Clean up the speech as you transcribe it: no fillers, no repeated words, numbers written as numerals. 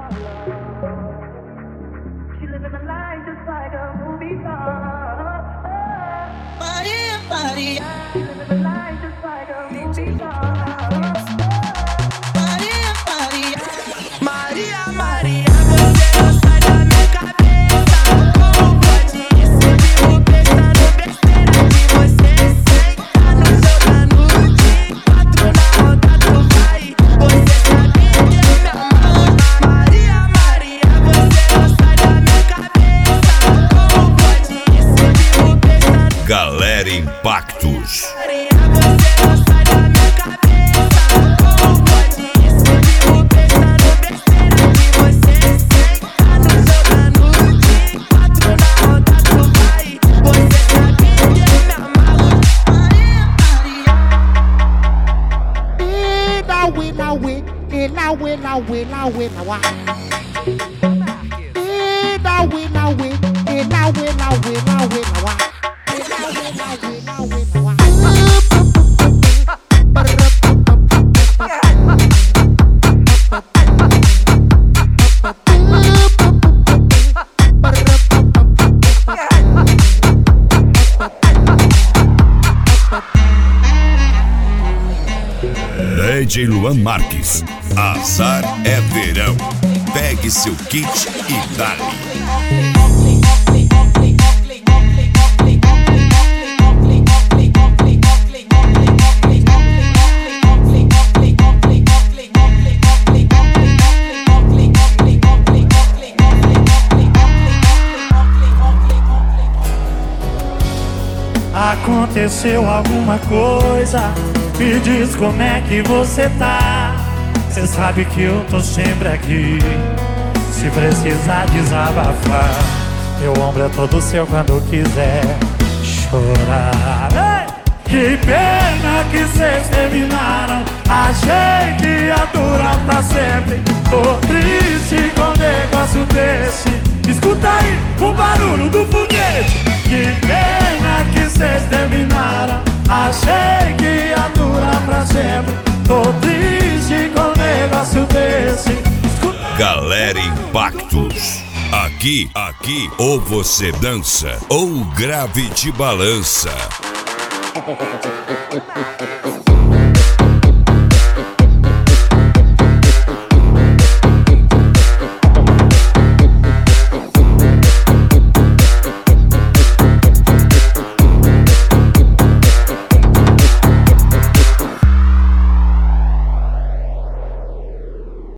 She living a life just like a movie star. Maria, Maria. She living a life just like a movie star. Maria, Maria. Maria, Maria, você não sai da minha cabeça. Como pode isso? Vivo pensando besteira que você senta no jogando de quatro na roda do vai. Você sabe que eu me amarro. Maria, Maria, você não sai da minha cabeça. Como pode isso? Vivo pensando. Galera Impactos. Maria, você não sai da minha cabeça. Como pode isso? Vivo pensando besteira que você senta no jogando de quatro na roda do vai. Você sabe que eu me amarro. DJ Luan Marques. Azar é verão. Pegue seu kit e dale. Aconteceu alguma coisa? Me diz como é que você tá. Cê sabe que eu tô sempre aqui. Se precisar desabafar, meu ombro é todo seu quando quiser chorar. Ei! Que pena que cês terminaram. Achei que ia durar pra sempre. Tô triste com um negócio desse. Escuta aí o barulho do foguete. Que pena que cês terminaram. Achei que ia durar pra sempre. Tô triste com um negócio desse. Galera Impactos. Aqui, ou você dança, ou o grave te balança.